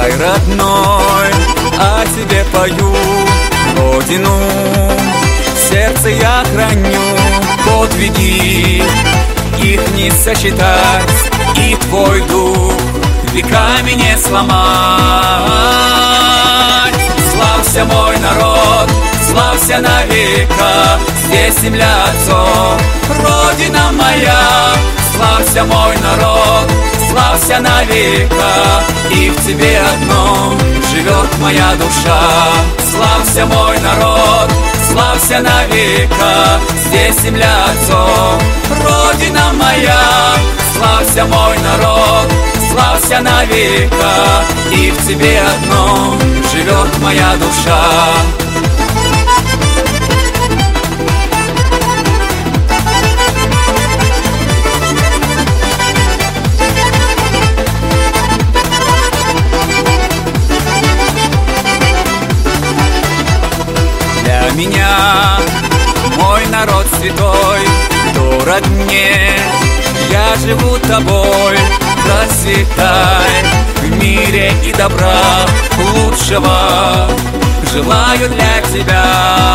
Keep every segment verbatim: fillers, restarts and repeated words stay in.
край родной, о тебе пою, родину в сердце я храню. Подвиги их не сосчитать, и твой дух веками не сломать. Славься, мой народ, славься навека, здесь земля отцов, родина моя. Славься, мой народ, славься навека, и в тебе одном живет моя душа. Славься, мой народ, славься навека, здесь земля отцов, родина моя. Славься, мой народ, славься навека, и в тебе одном живет моя душа. Для меня мой народ святой, дорог мне, я живу тобой. Процветай в мире и добра лучшего желаю для тебя.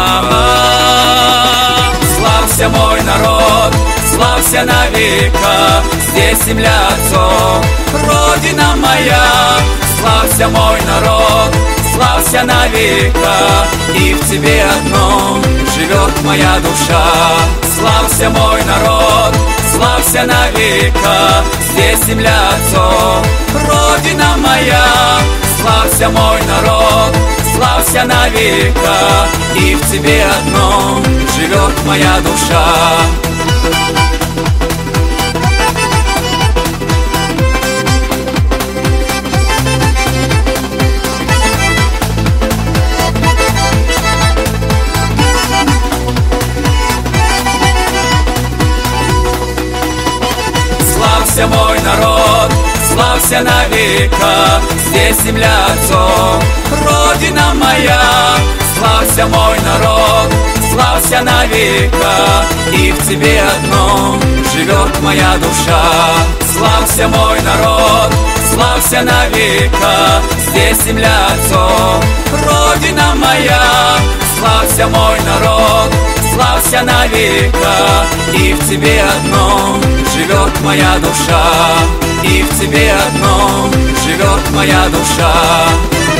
Славься, мой народ, славься навека, здесь земля отцов, родина моя. Славься, мой народ, славься навека, и в тебе одном живет моя душа. Славься, мой народ, славься навека, здесь земля отцов, родина моя. Славься, мой народ, славься навека, и в тебе одном живет моя душа. Славься, мой народ, славься навека, здесь земля отцов, родина моя. Славься, мой народ, славься навека, и в тебе одном живет моя душа. Славься, мой народ, славься навека, здесь земля отцов, родина моя. Славься, мой народ, славься навека, и в тебе одном живет моя душа, и в тебе одном живет моя душа.